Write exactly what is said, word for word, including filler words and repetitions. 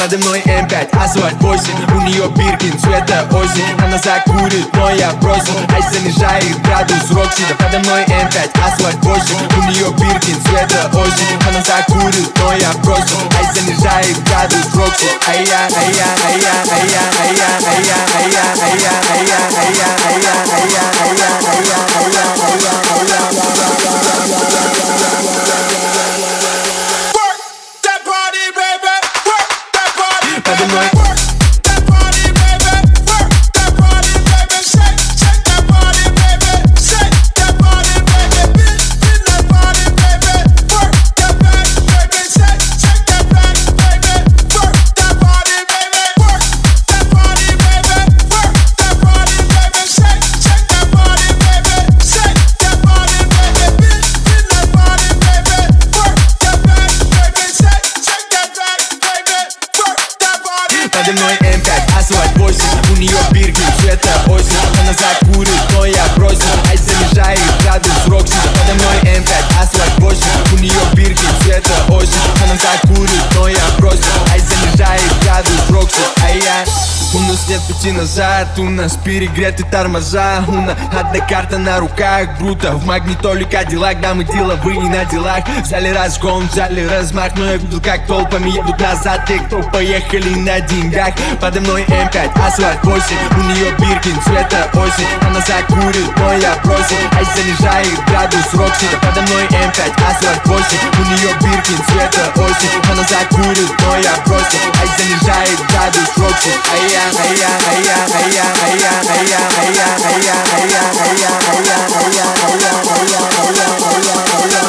Подо мной эм пять, асфальт восемь, у нее Биркин, цвета осень. Она закурит, но я бросил, ай занижает градус Рокси. Да подо мной эм пять, асфальт восемь, у нее Биркин, цвета осень. Она закурит, но я бросил, ай занижает градус Рокси. Ай-я, ай-я, ай-я, ай-я, ай-я, ай-я, ай-я, ай-я, ай-я, ай-я, ай-я, ай-я, ай-я, ай-я, ай-я, ай-я, подо мной Подо мной эм пять, асфальт восемь, у нее Биркин, цвета осень. Она закурит, но я бросил, ай занижает градус Рокси. Подо мной эм пять, асфальт восемь, у нее Биркин, цвета осень. Она закурит, но я бросил, ай занижает градус Рокси. Ай-я. У нас нет пути назад, у нас перегреты тормоза. У нас одна карта на руках, круто. В магнитоле Кадиллак, да мы деловые на делах. Взяли разгон, взяли размах, но я видел, как толпами едут назад. Те, кто поехали на деньгах. Подо мной эм пять, асфальт восемь, у нее Биркин, цвета осень. Она закурит, но я бросил, ай занижает градус Рокси. Да подо мной эм пять, асфальт восемь, у нее Биркин, цвета осень. Она закурит, но я бросил, ай занижает градус Рокси. Ай-я, ай-я, ай-я, ай-я, ай-я, ай-я, ай-я, ай-я, ай-я, ай-я, ай-я, ай-я, ай-я, ай-я, ай-я, ай-я, ай-я.